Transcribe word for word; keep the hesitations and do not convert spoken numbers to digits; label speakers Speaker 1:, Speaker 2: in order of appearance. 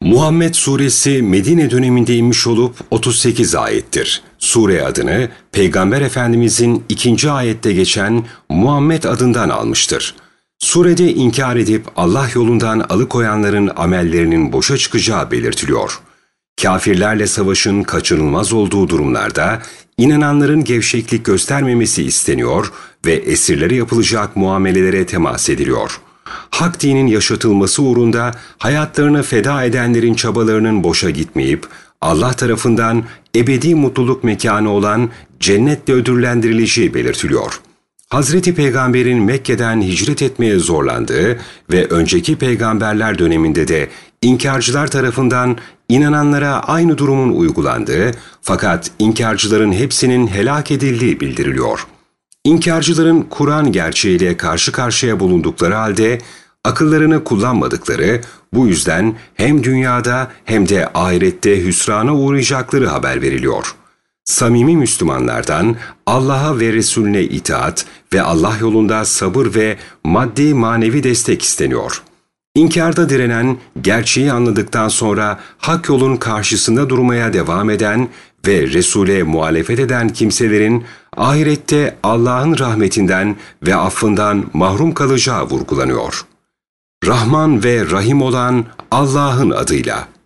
Speaker 1: Muhammed Suresi Medine döneminde inmiş olup otuz sekiz ayettir. Sure adını Peygamber Efendimizin ikinci ayette geçen Muhammed adından almıştır. Surede inkar edip Allah yolundan alıkoyanların amellerinin boşa çıkacağı belirtiliyor. Kafirlerle savaşın kaçınılmaz olduğu durumlarda inananların gevşeklik göstermemesi isteniyor ve esirlere yapılacak muamelelere temas ediliyor. Hak dinin yaşatılması uğrunda hayatlarını feda edenlerin çabalarının boşa gitmeyip, Allah tarafından ebedi mutluluk mekanı olan cennetle ödüllendirileceği belirtiliyor. Hazreti Peygamber'in Mekke'den hicret etmeye zorlandığı ve önceki peygamberler döneminde de inkarcılar tarafından inananlara aynı durumun uygulandığı fakat inkarcıların hepsinin helak edildiği bildiriliyor. İnkarcıların Kur'an gerçeğiyle karşı karşıya bulundukları halde akıllarını kullanmadıkları, bu yüzden hem dünyada hem de ahirette hüsrana uğrayacakları haber veriliyor. Samimi Müslümanlardan Allah'a ve Resulüne itaat ve Allah yolunda sabır ve maddi manevi destek isteniyor. İnkarda direnen, gerçeği anladıktan sonra hak yolun karşısında durmaya devam eden ve Resul'e muhalefet eden kimselerin ahirette Allah'ın rahmetinden ve affından mahrum kalacağı vurgulanıyor. Rahman ve Rahim olan Allah'ın adıyla.